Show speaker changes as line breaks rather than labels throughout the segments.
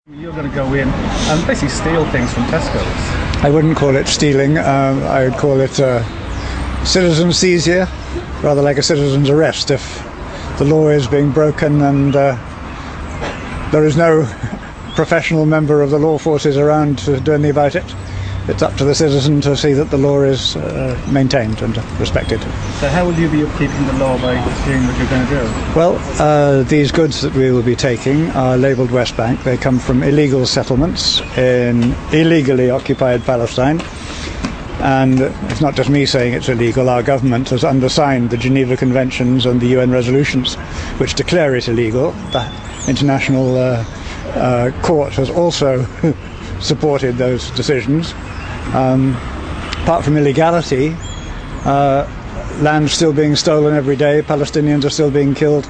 You're going to go in and basically steal things from Tesco's.
I wouldn't call it stealing. I would call it citizen seizure, rather like a citizen's arrest. If the law is being broken and there is no professional member of the law forces around to do anything about it, it's up to the citizen to see that the law is maintained and respected.
So how will you be upkeeping the law by doing what you're going to do?
Well, these goods that we will be taking are labelled West Bank. They come from illegal settlements in illegally occupied Palestine. And it's not just me saying it's illegal. Our government has undersigned the Geneva Conventions and the UN resolutions which declare it illegal. The International Court has also supported those decisions. Apart from illegality, land's still being stolen every day, Palestinians are still being killed.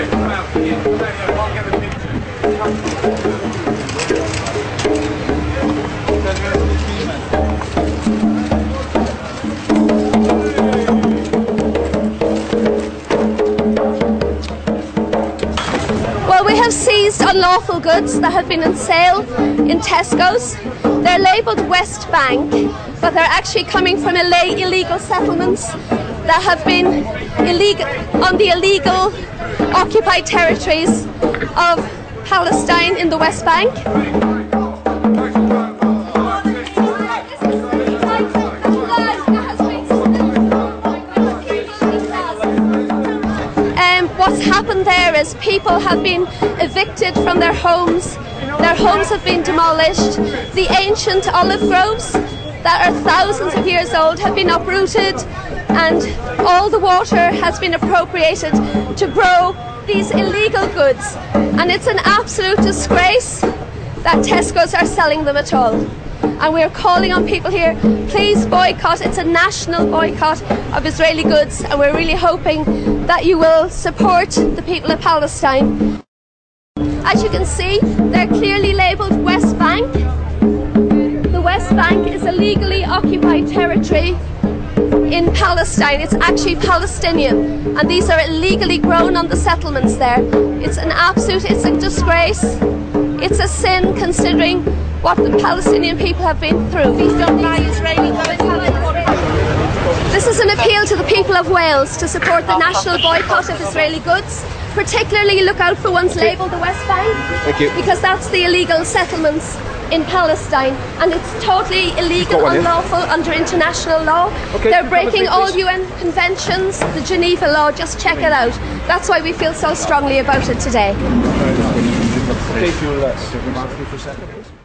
Well, we have seized unlawful goods that have been on sale in Tesco's. They're labelled West Bank, but they're actually coming from illegal settlements that have been on the illegal occupied territories of Palestine in the West Bank. What's happened there is people have been evicted from their homes. Their homes have been demolished. The ancient olive groves that are thousands of years old have been uprooted, and all the water has been appropriated to grow these illegal goods. And it's an absolute disgrace that Tesco's are selling them at all. And we're calling on people here, please boycott. It's a national boycott of Israeli goods, and we're really hoping that you will support the people of Palestine. As you can see, they're clearly labelled West Bank. The West Bank is a legally occupied territory in Palestine. It's actually Palestinian, and these are illegally grown on the settlements there. It's a disgrace. It's a sin considering what the Palestinian people have been through. Please don't buy Israeli goods. This is an appeal to the people of Wales to support the national boycott of Israeli goods. Particularly look out for ones labelled the West Bank, because that's the illegal settlements in Palestine, and it's totally illegal, unlawful under international law. They're breaking all UN conventions, the Geneva law. Just check it out. That's why we feel so strongly about it today.
Okay, if you'll mark me for a second, please.